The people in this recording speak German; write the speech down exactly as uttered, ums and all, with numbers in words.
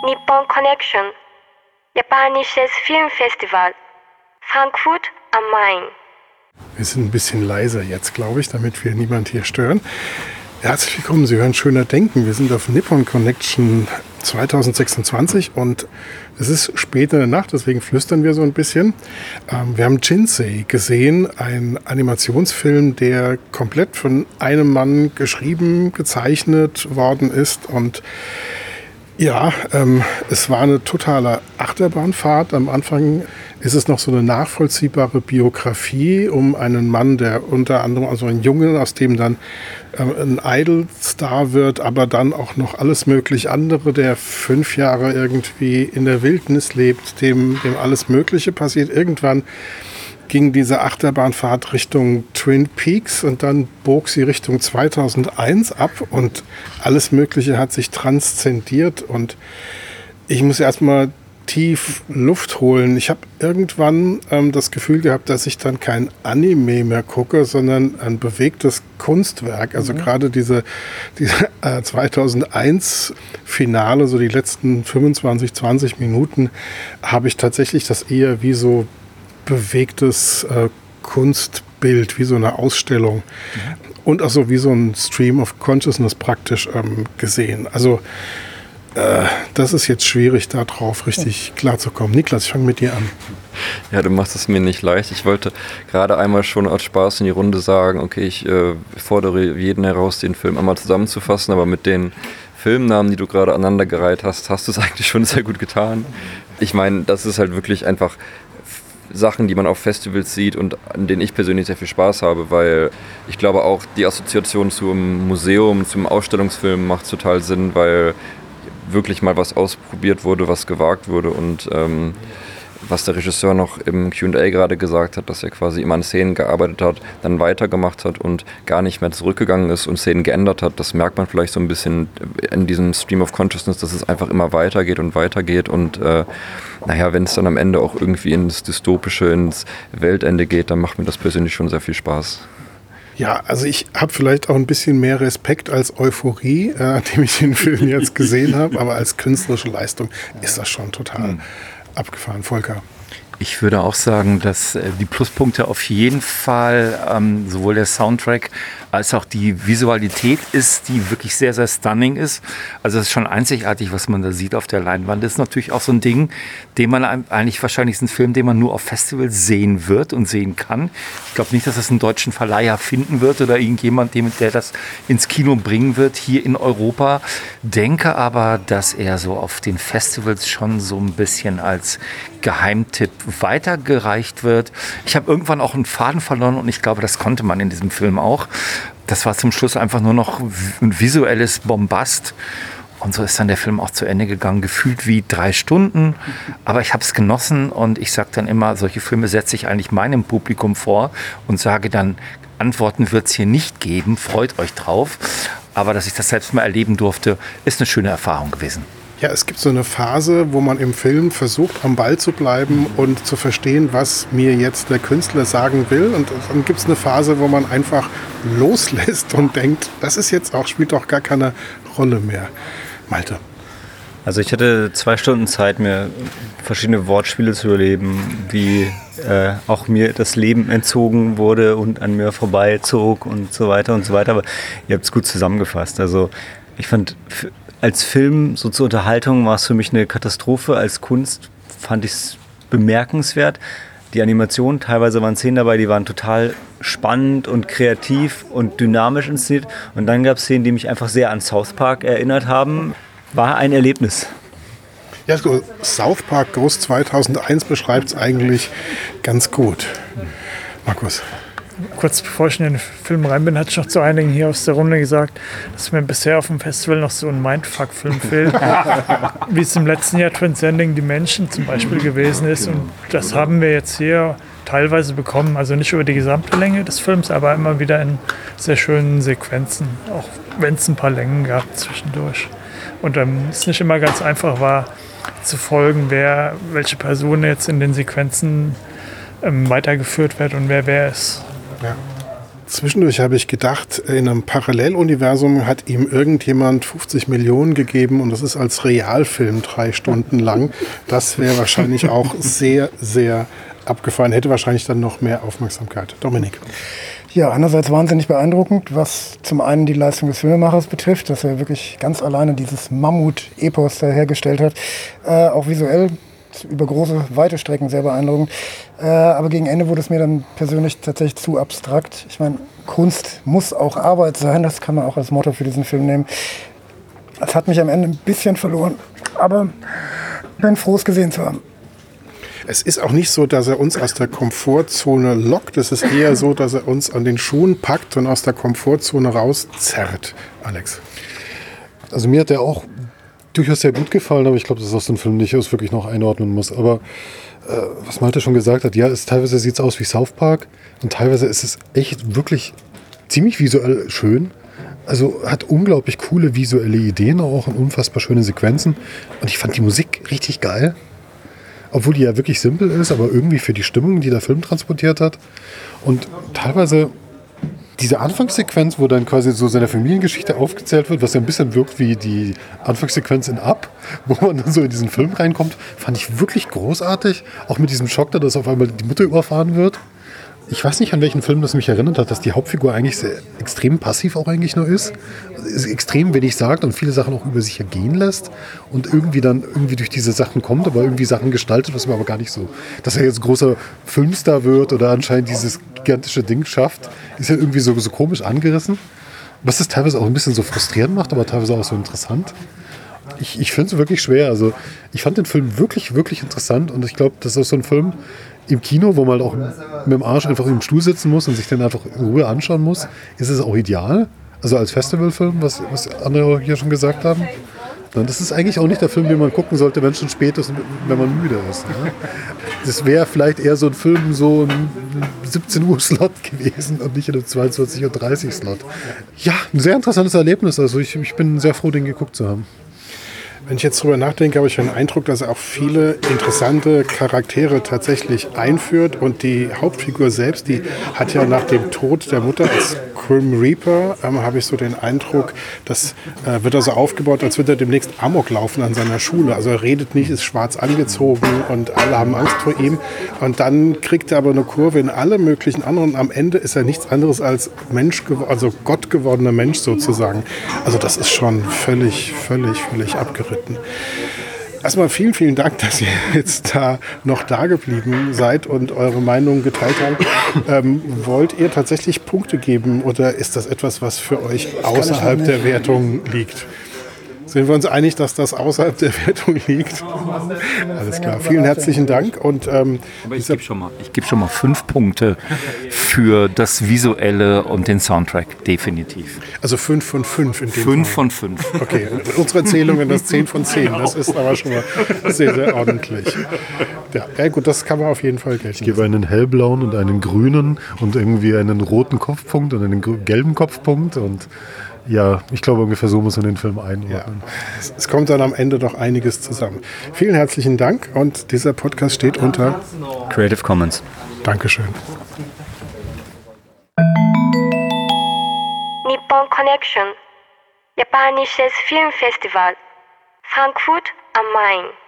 Nippon Connection, japanisches Filmfestival, Frankfurt am Main. Wir sind ein bisschen leiser jetzt, glaube ich, damit wir niemand hier stören. Herzlich willkommen, Sie hören Schöner Denken. Wir sind auf Nippon Connection zwanzig sechsundzwanzig und es ist spät in der Nacht, deswegen flüstern wir so ein bisschen. Ähm, wir haben Jinsei gesehen, ein Animationsfilm, der komplett von einem Mann geschrieben, gezeichnet worden ist und ja, ähm, es war eine totale Achterbahnfahrt. Am Anfang ist es noch so eine nachvollziehbare Biografie um einen Mann, der unter anderem, also einen Jungen, aus dem dann ähm, ein Idol-Star wird, aber dann auch noch alles mögliche andere, der fünf Jahre irgendwie in der Wildnis lebt, dem, dem alles Mögliche passiert. Irgendwann ging diese Achterbahnfahrt Richtung Twin Peaks und dann bog sie Richtung zweitausendeins ab und alles Mögliche hat sich transzendiert und ich muss erstmal tief Luft holen. Ich habe irgendwann ähm, das Gefühl gehabt, dass ich dann kein Anime mehr gucke, sondern ein bewegtes Kunstwerk. Also mhm. gerade diese, diese äh, zweitausendeins Finale, so die letzten fünfundzwanzig, zwanzig Minuten, habe ich tatsächlich das eher wie so bewegtes äh, Kunstbild, wie so eine Ausstellung mhm. und auch so wie so ein Stream of Consciousness praktisch ähm, gesehen. Also äh, das ist jetzt schwierig, da drauf richtig mhm. klarzukommen. Niklas, ich fange mit dir an. Ja, du machst es mir nicht leicht. Ich wollte gerade einmal schon als Spaß in die Runde sagen, okay, ich äh, fordere jeden heraus, den Film einmal zusammenzufassen, aber mit den Filmnamen, die du gerade aneinandergereiht hast, hast du es eigentlich schon sehr gut getan. Ich meine, das ist halt wirklich einfach Sachen, die man auf Festivals sieht und an denen ich persönlich sehr viel Spaß habe, weil ich glaube auch die Assoziation zum Museum, zum Ausstellungsfilm macht total Sinn, weil wirklich mal was ausprobiert wurde, was gewagt wurde und ähm, was der Regisseur noch im Q und A gerade gesagt hat, dass er quasi immer an Szenen gearbeitet hat, dann weitergemacht hat und gar nicht mehr zurückgegangen ist und Szenen geändert hat. Das merkt man vielleicht so ein bisschen in diesem Stream of Consciousness, dass es einfach immer weitergeht und weitergeht und äh, naja, wenn es dann am Ende auch irgendwie ins Dystopische, ins Weltende geht, dann macht mir das persönlich schon sehr viel Spaß. Ja, also ich habe vielleicht auch ein bisschen mehr Respekt als Euphorie, äh, nachdem ich den Film jetzt gesehen habe, aber als künstlerische Leistung ist das schon total mhm. abgefahren. Volker? Ich würde auch sagen, dass äh, die Pluspunkte auf jeden Fall ähm, sowohl der Soundtrack als auch die Visualität ist, die wirklich sehr, sehr stunning ist. Also es ist schon einzigartig, was man da sieht auf der Leinwand. Das ist natürlich auch so ein Ding, den man eigentlich wahrscheinlich ist ein Film, den man nur auf Festivals sehen wird und sehen kann. Ich glaube nicht, dass es einen deutschen Verleiher finden wird oder irgendjemand, der das ins Kino bringen wird hier in Europa. Denke aber, dass er so auf den Festivals schon so ein bisschen als Geheimtipp weitergereicht wird. Ich habe irgendwann auch einen Faden verloren und ich glaube, das konnte man in diesem Film auch. Das war zum Schluss einfach nur noch ein visuelles Bombast. Und so ist dann der Film auch zu Ende gegangen, gefühlt wie drei Stunden. Aber ich habe es genossen und ich sage dann immer, solche Filme setze ich eigentlich meinem Publikum vor und sage dann, Antworten wird es hier nicht geben, freut euch drauf. Aber dass ich das selbst mal erleben durfte, ist eine schöne Erfahrung gewesen. Ja, es gibt so eine Phase, wo man im Film versucht, am Ball zu bleiben und zu verstehen, was mir jetzt der Künstler sagen will. Und dann gibt es eine Phase, wo man einfach loslässt und denkt, das ist jetzt auch, spielt doch gar keine Rolle mehr. Malte? Also ich hatte zwei Stunden Zeit, mir verschiedene Wortspiele zu erleben, wie äh, auch mir das Leben entzogen wurde und an mir vorbeizog und so weiter und so weiter. Aber ihr habt es gut zusammengefasst. Also ich fand, als Film, so zur Unterhaltung, war es für mich eine Katastrophe. Als Kunst fand ich es bemerkenswert. Die Animation, teilweise waren Szenen dabei, die waren total spannend und kreativ und dynamisch inszeniert. Und dann gab es Szenen, die mich einfach sehr an South Park erinnert haben. War ein Erlebnis. Ja, so South Park Groß zweitausendeins beschreibt es eigentlich ganz gut. Markus? Kurz bevor ich in den Film rein bin, hatte ich noch zu einigen hier aus der Runde gesagt, dass mir bisher auf dem Festival noch so ein Mindfuck-Film fehlt, wie es im letzten Jahr Transcending Dimension zum Beispiel gewesen ist. Und das haben wir jetzt hier teilweise bekommen, also nicht über die gesamte Länge des Films, aber immer wieder in sehr schönen Sequenzen, auch wenn es ein paar Längen gab zwischendurch. Und ähm, es nicht immer ganz einfach war zu folgen, wer, welche Person jetzt in den Sequenzen ähm, weitergeführt wird und wer wer ist. Ja. Zwischendurch habe ich gedacht, in einem Paralleluniversum hat ihm irgendjemand fünfzig Millionen gegeben und das ist als Realfilm drei Stunden lang. Das wäre wahrscheinlich auch sehr, sehr abgefahren, hätte wahrscheinlich dann noch mehr Aufmerksamkeit. Dominik. Ja, einerseits wahnsinnig beeindruckend, was zum einen die Leistung des Filmemachers betrifft, dass er wirklich ganz alleine dieses Mammut-Epos da hergestellt hat. Äh, auch visuell über große, weite Strecken sehr beeindruckend. Äh, aber gegen Ende wurde es mir dann persönlich tatsächlich zu abstrakt. Ich meine, Kunst muss auch Arbeit sein, das kann man auch als Motto für diesen Film nehmen. Das hat mich am Ende ein bisschen verloren, aber bin froh, es gesehen zu haben. Es ist auch nicht so, dass er uns aus der Komfortzone lockt. Es ist eher so, dass er uns an den Schuhen packt und aus der Komfortzone rauszerrt. Alex. Also mir hat er auch durchaus sehr gut gefallen, aber ich glaube, dass das den Film nicht aus wirklich noch einordnen muss. Aber äh, was Malte schon gesagt hat, ja, ist, teilweise sieht es aus wie South Park und teilweise ist es echt wirklich ziemlich visuell schön. Also hat unglaublich coole visuelle Ideen auch und unfassbar schöne Sequenzen. Und ich fand die Musik richtig geil. Obwohl die ja wirklich simpel ist, aber irgendwie für die Stimmung, die der Film transportiert hat. Und teilweise diese Anfangssequenz, wo dann quasi so seine Familiengeschichte aufgezählt wird, was ja ein bisschen wirkt wie die Anfangssequenz in Up, wo man dann so in diesen Film reinkommt, fand ich wirklich großartig. Auch mit diesem Schock, da dass auf einmal die Mutter überfahren wird. Ich weiß nicht, an welchen Film das mich erinnert hat, dass die Hauptfigur eigentlich sehr extrem passiv auch eigentlich nur ist. ist extrem wenig sagt und viele Sachen auch über sich ergehen lässt und irgendwie dann irgendwie durch diese Sachen kommt, aber irgendwie Sachen gestaltet, was mir aber gar nicht so, dass er jetzt großer Filmstar wird oder anscheinend dieses gigantische Ding schafft, ist ja irgendwie so, so komisch angerissen. Was es teilweise auch ein bisschen so frustrierend macht, aber teilweise auch so interessant. Ich, ich finde es wirklich schwer. Also ich fand den Film wirklich, wirklich interessant und ich glaube, das ist so ein Film im Kino, wo man halt auch mit dem Arsch einfach im Stuhl sitzen muss und sich den einfach in Ruhe anschauen muss, ist es auch ideal. Also als Festivalfilm, was, was andere hier schon gesagt haben. Das ist eigentlich auch nicht der Film, den man gucken sollte, wenn es schon spät ist und wenn man müde ist. Ne? Das wäre vielleicht eher so ein Film, so ein siebzehn Uhr Slot gewesen und nicht in einem zweiundzwanzig Uhr dreißig Slot. Ja, ein sehr interessantes Erlebnis. Also ich, ich bin sehr froh, den geguckt zu haben. Wenn ich jetzt drüber nachdenke, habe ich den Eindruck, dass er auch viele interessante Charaktere tatsächlich einführt. Und die Hauptfigur selbst, die hat ja nach dem Tod der Mutter als Grim Reaper, ähm, habe ich so den Eindruck, das äh, wird also aufgebaut, als würde er demnächst Amok laufen an seiner Schule. Also er redet nicht, ist schwarz angezogen und alle haben Angst vor ihm. Und dann kriegt er aber eine Kurve in alle möglichen anderen. Und am Ende ist er nichts anderes als Mensch, also Gott gewordener Mensch sozusagen. Also das ist schon völlig, völlig, völlig abgeritten. Erstmal vielen, vielen Dank, dass ihr jetzt da noch da geblieben seid und eure Meinung geteilt habt. Ähm, wollt ihr tatsächlich Punkte geben oder ist das etwas, was für euch außerhalb der Wertung liegt? Sind wir uns einig, dass das außerhalb der Wertung liegt? Alles klar. Vielen herzlichen Dank. Und, ähm, Aber ich gebe schon mal, ich gebe schon mal fünf Punkte für das Visuelle und den Soundtrack, definitiv. Also fünf von fünf in dem Fünf Fall. von fünf. Okay, unsere Erzählung in das zehn von zehn. Das ist aber schon mal sehr, sehr ordentlich. Ja, ja gut, das kann man auf jeden Fall gelten. Ich gebe einen hellblauen und einen grünen und irgendwie einen roten Kopfpunkt und einen gelben Kopfpunkt und ja, ich glaube, ungefähr so muss man den Film einordnen. Ja. Es, es kommt dann am Ende doch einiges zusammen. Vielen herzlichen Dank und dieser Podcast steht unter Creative Commons. Dankeschön. Nippon Connection, japanisches Filmfestival, Frankfurt am Main.